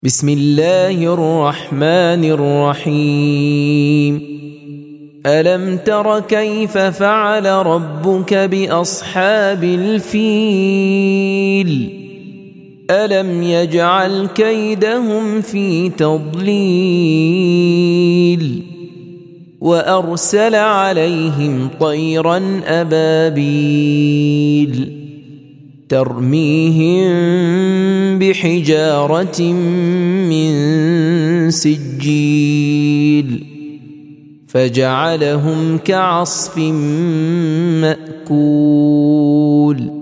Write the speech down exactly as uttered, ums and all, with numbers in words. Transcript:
بسم الله الرحمن الرحيم. ألم تر كيف فعل ربك بأصحاب الفيل؟ ألم يجعل كيدهم في تضليل وأرسل عليهم طيرا أبابيل ترميهم بحجارة من سجيل فجعلهم كعصف مأكول.